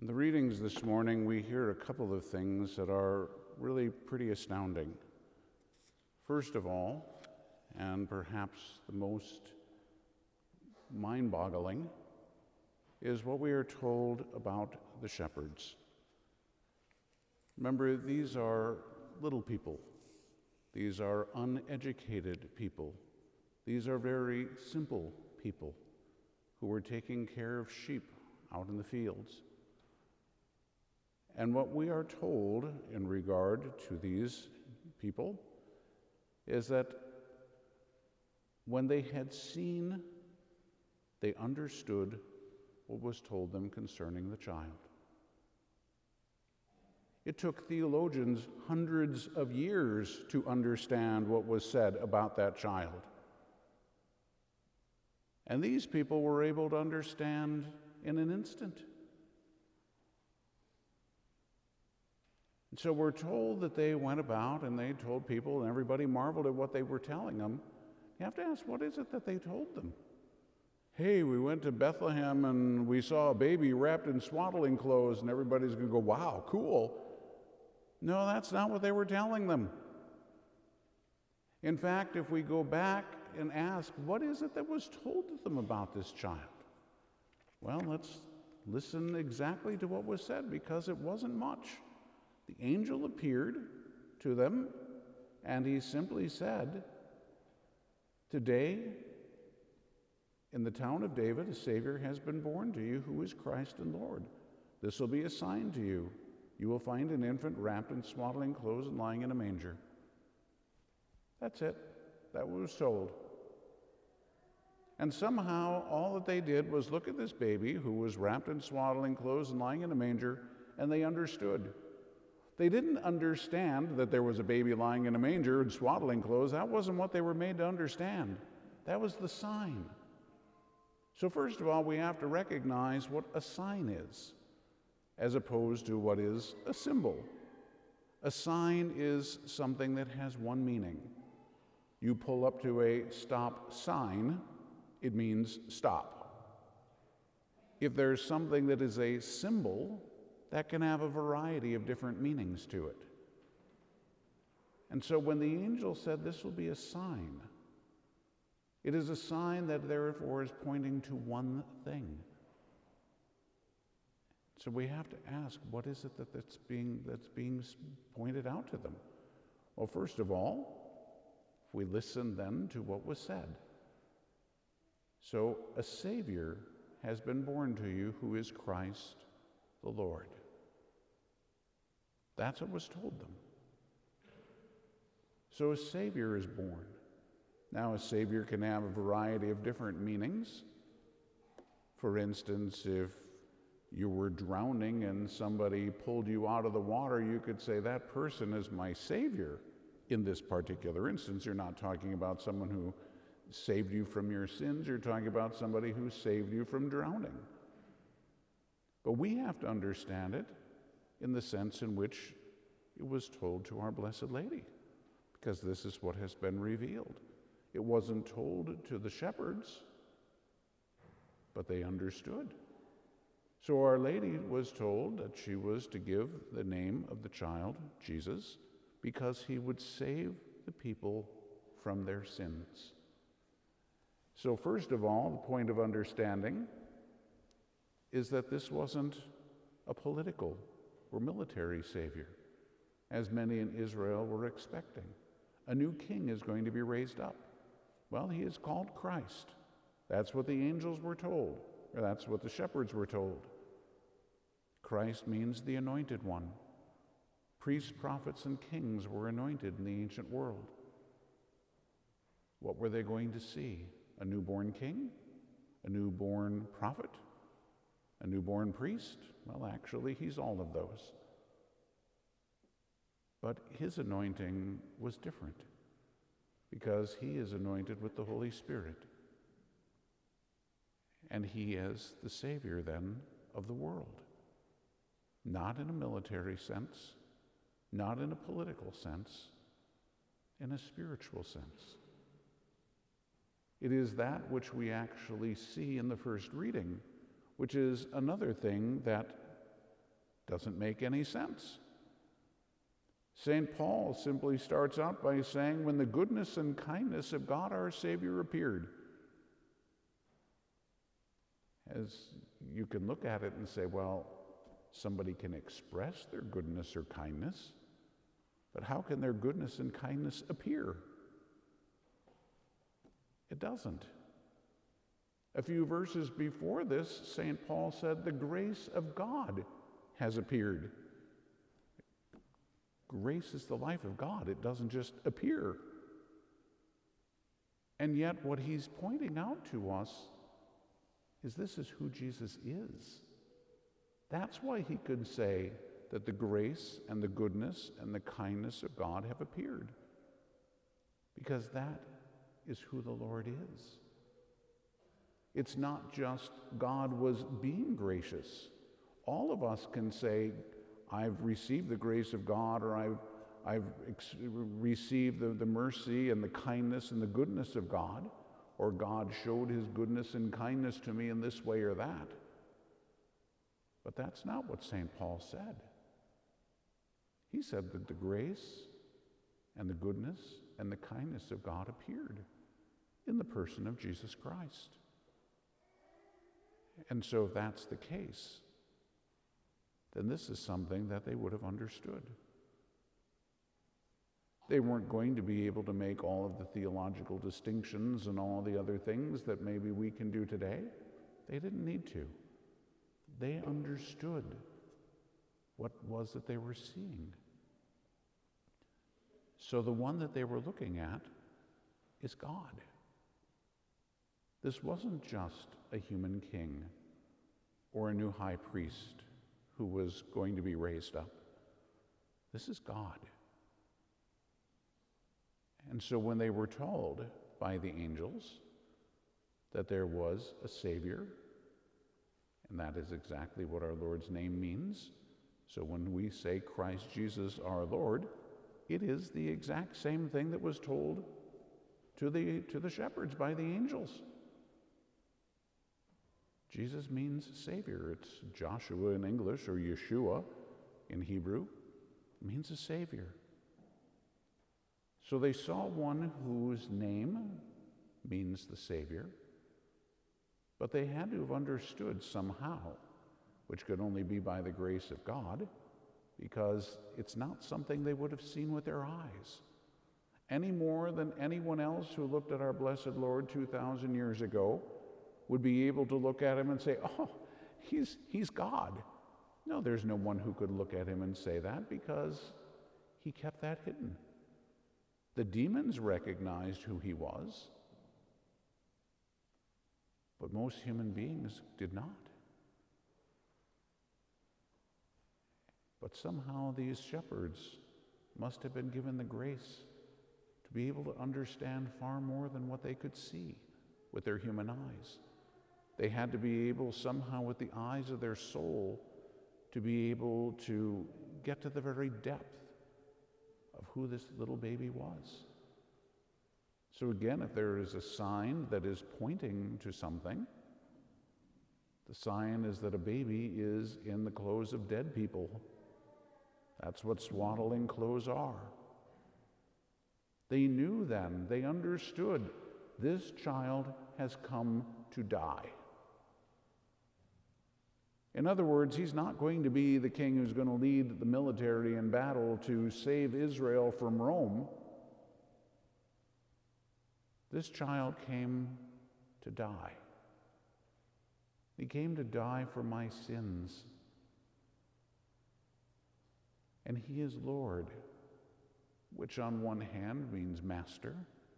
In the readings this morning, we hear a couple of things that are really pretty astounding. First of all, and perhaps the most mind-boggling, is what we are told about the shepherds. Remember, these are little people. These are uneducated people. These are very simple people who were taking care of sheep out in the fields. And what we are told in regard to these people is that when they had seen, they understood what was told them concerning the child. It took theologians hundreds of years to understand what was said about that child. And these people were able to understand in an instant. And so we're told that they went about and they told people, and everybody marveled at what they were telling them. You have to ask, what is it that they told them? Hey, we went to Bethlehem and we saw a baby wrapped in swaddling clothes, and everybody's going to go, wow, cool. No, that's not what they were telling them. In fact, if we go back and ask, what is it that was told to them about this child? Well, let's listen exactly to what was said, because it wasn't much. The angel appeared to them, and he simply said, today, in the town of David, a Savior has been born to you, who is Christ and Lord. This will be a sign to you. You will find an infant wrapped in swaddling clothes and lying in a manger. That's it. That was told. And somehow, all that they did was look at this baby who was wrapped in swaddling clothes and lying in a manger, and they understood. They didn't understand that there was a baby lying in a manger in swaddling clothes. That wasn't what they were made to understand. That was the sign. So first of all, we have to recognize what a sign is, as opposed to what is a symbol. A sign is something that has one meaning. You pull up to a stop sign, it means stop. If there's something that is a symbol, that can have a variety of different meanings to it. And so when the angel said this will be a sign, it is a sign that therefore is pointing to one thing. So we have to ask, what is it that's being pointed out to them? Well, first of all, if we listen then to what was said. So a Savior has been born to you, who is Christ the Lord. That's what was told them. So a Savior is born. Now, a Savior can have a variety of different meanings. For instance, if you were drowning and somebody pulled you out of the water, you could say, that person is my Savior. In this particular instance, you're not talking about someone who saved you from your sins. You're talking about somebody who saved you from drowning. But we have to understand it in the sense in which it was told to our Blessed Lady, because this is what has been revealed. It wasn't told to the shepherds, but they understood. So Our Lady was told that she was to give the name of the child, Jesus, because he would save the people from their sins. So first of all, the point of understanding is that this wasn't a political or military Savior, as many in Israel were expecting. A new king is going to be raised up. Well, he is called Christ. That's what the angels were told, or that's what the shepherds were told. Christ means the anointed one. Priests, prophets, and kings were anointed in the ancient world. What were they going to see? A newborn king? A newborn prophet? A newborn priest? Well, actually, he's all of those. But his anointing was different, because he is anointed with the Holy Spirit. And he is the Savior, then, of the world. Not in a military sense, not in a political sense, in a spiritual sense. It is that which we actually see in the first reading, which is another thing that Doesn't make any sense. St. Paul simply starts out by saying, when the goodness and kindness of God our Savior appeared. As you can look at it and say, well, somebody can express their goodness or kindness, but how can their goodness and kindness appear? It doesn't. A few verses before this, St. Paul said, the grace of God has appeared. Grace is the life of God. It doesn't just appear. And yet what he's pointing out to us is this is who Jesus is. That's why he could say that the grace and the goodness and the kindness of God have appeared. Because that is who the Lord is. It's not just God was being gracious. All of us can say, I've received the grace of God, or I've received the mercy and the kindness and the goodness of God, or God showed his goodness and kindness to me in this way or that. But that's not what St. Paul said. He said that the grace and the goodness and the kindness of God appeared in the person of Jesus Christ. And so if that's the case, then this is something that they would have understood. They weren't going to be able to make all of the theological distinctions and all the other things that maybe we can do today. They didn't need to. They understood what was that they were seeing. So the one that they were looking at is God. This wasn't just a human king or a new high priest who was going to be raised up. This is God. And so when they were told by the angels that there was a Savior, and that is exactly what our Lord's name means. So when we say Christ Jesus our Lord, it is the exact same thing that was told to the shepherds by the angels. Jesus means Savior. It's Joshua in English, or Yeshua in Hebrew. It means a Savior. So they saw one whose name means the Savior, but they had to have understood somehow, which could only be by the grace of God, because it's not something they would have seen with their eyes, any more than anyone else who looked at our blessed Lord 2,000 years ago would be able to look at him and say, oh, he's God. No, there's no one who could look at him and say that, because he kept that hidden. The demons recognized who he was, but most human beings did not. But somehow these shepherds must have been given the grace to be able to understand far more than what they could see with their human eyes. They had to be able somehow with the eyes of their soul to be able to get to the very depth of who this little baby was. So again, if there is a sign that is pointing to something, the sign is that a baby is in the clothes of dead people. That's what swaddling clothes are. They knew then, they understood, this child has come to die. In other words, he's not going to be the king who's going to lead the military in battle to save Israel from Rome. This child came to die. He came to die for my sins. And he is Lord, which on one hand means master,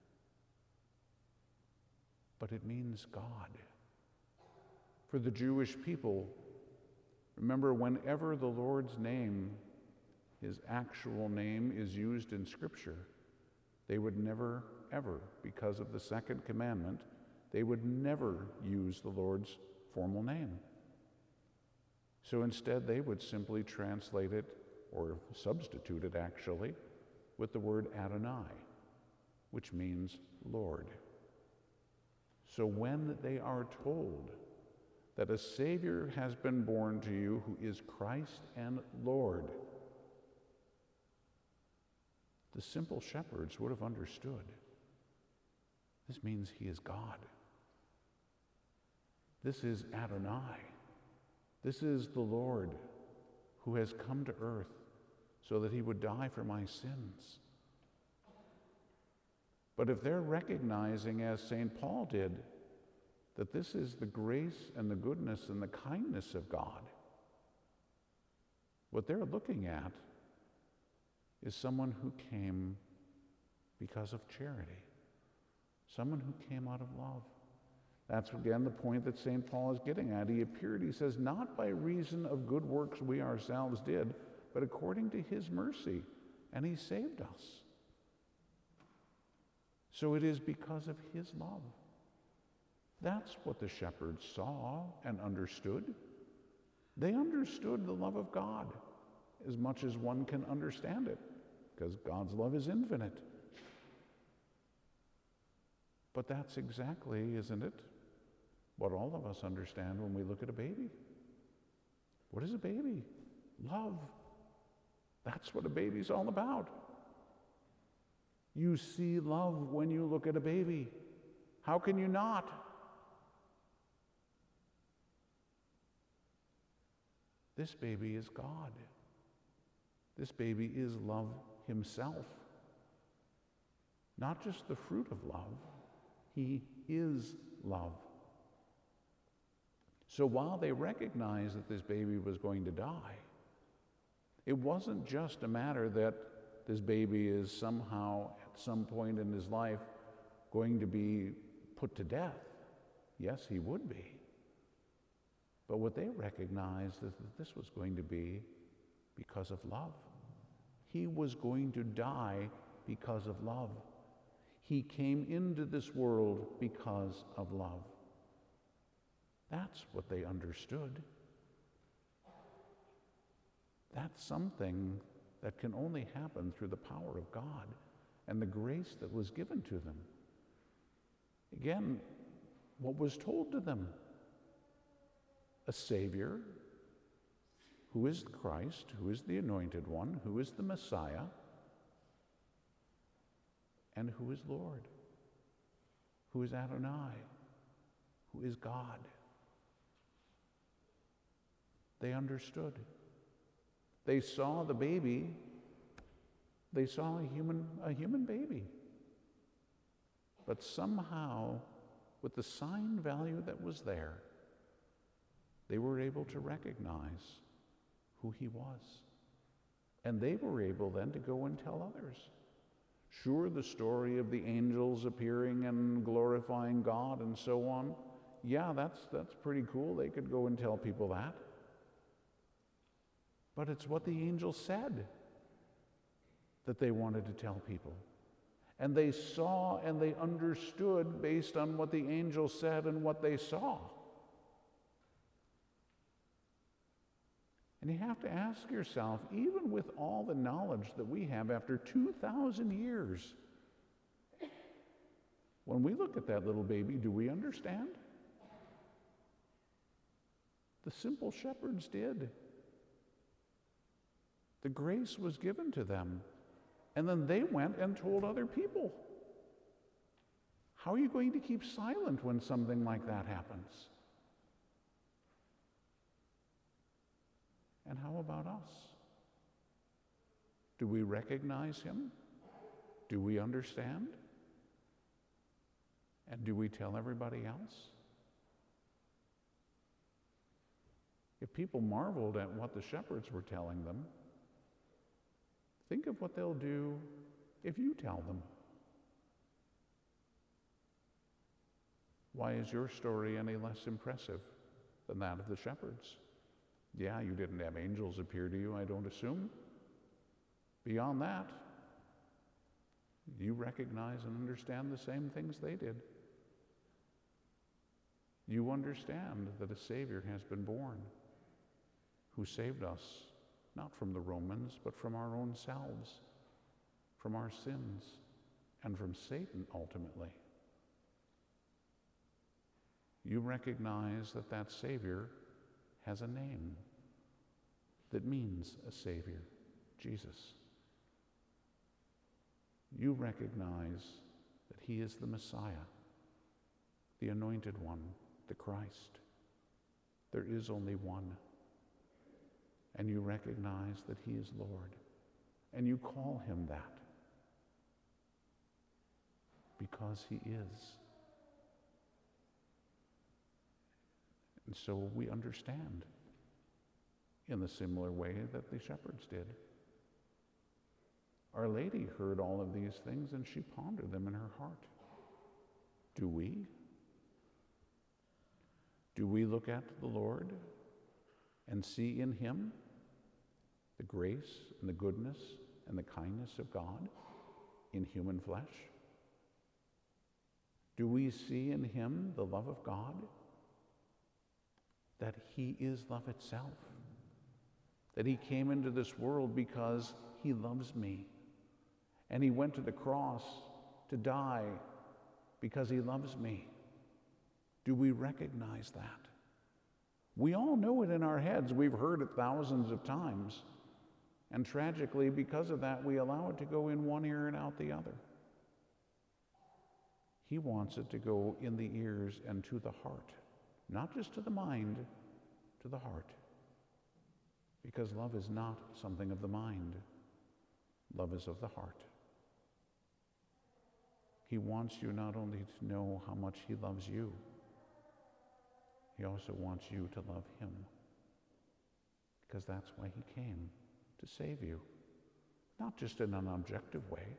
but it means God. For the Jewish people, remember, whenever the Lord's name, his actual name, is used in Scripture, they would never, ever, because of the second commandment, they would never use the Lord's formal name. So instead, they would simply translate it, or substitute it actually, with the word Adonai, which means Lord. So when they are told that a Savior has been born to you who is Christ and Lord. The simple shepherds would have understood. This means he is God. This is Adonai. This is the Lord who has come to earth so that he would die for my sins. But if they're recognizing, as St. Paul did, that this is the grace and the goodness and the kindness of God, what they're looking at is someone who came because of charity, someone who came out of love. That's again the point that St. Paul is getting at. He appeared, he says, not by reason of good works we ourselves did, but according to his mercy, and he saved us. So it is because of his love. That's what the shepherds saw and understood. They understood the love of God as much as one can understand it, because God's love is infinite. But that's exactly, isn't it, what all of us understand when we look at a baby. What is a baby? Love. That's what a baby's all about. You see love when you look at a baby. How can you not? This baby is God. This baby is love himself. Not just the fruit of love. He is love. So while they recognized that this baby was going to die, it wasn't just a matter that this baby is somehow, at some point in his life, going to be put to death. Yes, he would be. But what they recognized is that this was going to be because of love. He was going to die because of love. He came into this world because of love. That's what they understood. That's something that can only happen through the power of God and the grace that was given to them. Again, what was told to them? A Savior who is Christ, who is the Anointed One, who is the Messiah, and who is Lord, who is Adonai, who is God. They understood. They saw the baby. They saw a human baby. But somehow, with the sign value that was there, they were able to recognize who he was. And they were able then to go and tell others. Sure, the story of the angels appearing and glorifying God and so on, yeah, that's pretty cool. They could go and tell people that. But it's what the angels said that they wanted to tell people. And they saw and they understood based on what the angels said and what they saw. And you have to ask yourself, even with all the knowledge that we have after 2,000 years, when we look at that little baby, do we understand? The simple shepherds did. The grace was given to them. And then they went and told other people. How are you going to keep silent when something like that happens? And how about us? Do we recognize him? Do we understand? And do we tell everybody else? If people marveled at what the shepherds were telling them, think of what they'll do if you tell them. Why is your story any less impressive than that of the shepherds? Yeah, you didn't have angels appear to you, I don't assume. Beyond that, you recognize and understand the same things they did. You understand that a Savior has been born who saved us, not from the Romans, but from our own selves, from our sins, and from Satan ultimately. You recognize that that Savior has a name that means a Savior, Jesus. You recognize that he is the Messiah, the Anointed One, the Christ. There is only one. And you recognize that he is Lord. And you call him that because he is. And so we understand in the similar way that the shepherds did. Our Lady heard all of these things and she pondered them in her heart. Do we? Do we look at the Lord and see in him the grace and the goodness and the kindness of God in human flesh? Do we see in him the love of God? That he is love itself. That he came into this world because he loves me. And he went to the cross to die because he loves me. Do we recognize that? We all know it in our heads. We've heard it thousands of times. And tragically, because of that, we allow it to go in one ear and out the other. He wants it to go in the ears and to the heart. Not just to the mind, to the heart. Because love is not something of the mind. Love is of the heart. He wants you not only to know how much he loves you, he also wants you to love him. Because that's why he came, to save you. Not just in an objective way,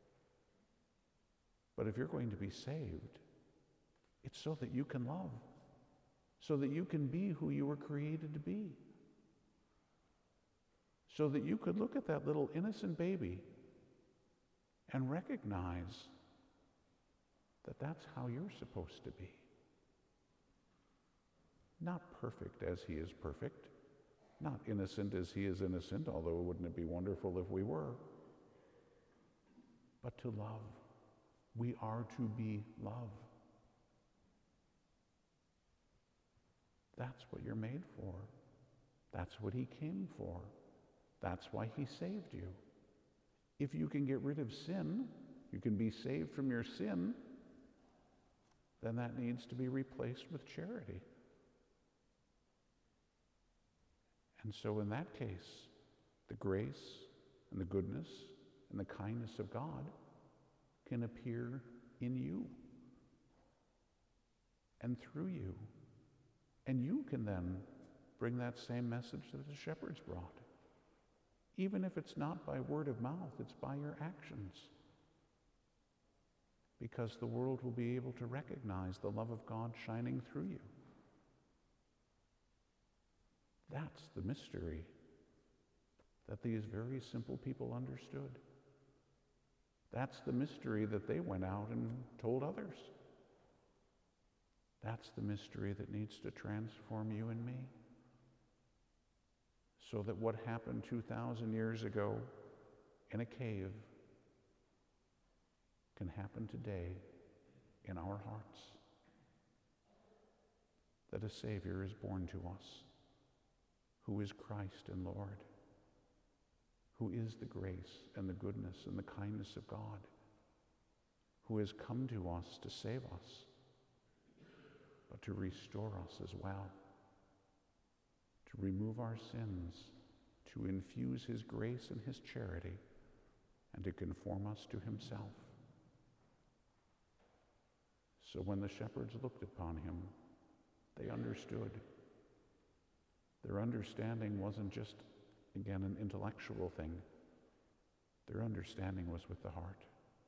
but if you're going to be saved, it's so that you can love, so that you can be who you were created to be, so that you could look at that little innocent baby and recognize that that's how you're supposed to be. Not perfect as he is perfect, not innocent as he is innocent, although wouldn't it be wonderful if we were, but to love. We are to be love. That's what you're made for. That's what he came for. That's why he saved you. If you can get rid of sin, you can be saved from your sin, then that needs to be replaced with charity. And so in that case, the grace and the goodness and the kindness of God can appear in you and through you. And you can then bring that same message that the shepherds brought. Even if it's not by word of mouth, it's by your actions. Because the world will be able to recognize the love of God shining through you. That's the mystery that these very simple people understood. That's the mystery that they went out and told others. That's the mystery that needs to transform you and me. So that what happened 2,000 years ago in a cave can happen today in our hearts. That a Savior is born to us, who is Christ and Lord, who is the grace and the goodness and the kindness of God, who has come to us to save us, but to restore us as well, to remove our sins, to infuse his grace and his charity, and to conform us to himself. So when the shepherds looked upon him, they understood. Their understanding wasn't just, again, an intellectual thing. Their understanding was with the heart.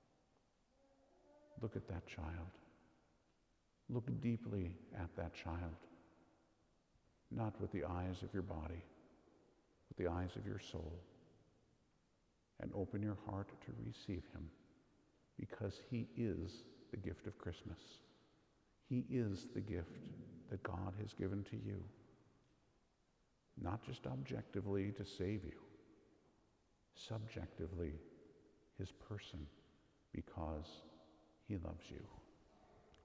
Look at that child. Look deeply at that child. Not with the eyes of your body, with the eyes of your soul. And open your heart to receive him, because he is the gift of Christmas. He is the gift that God has given to you. Not just objectively to save you, subjectively his person, because he loves you.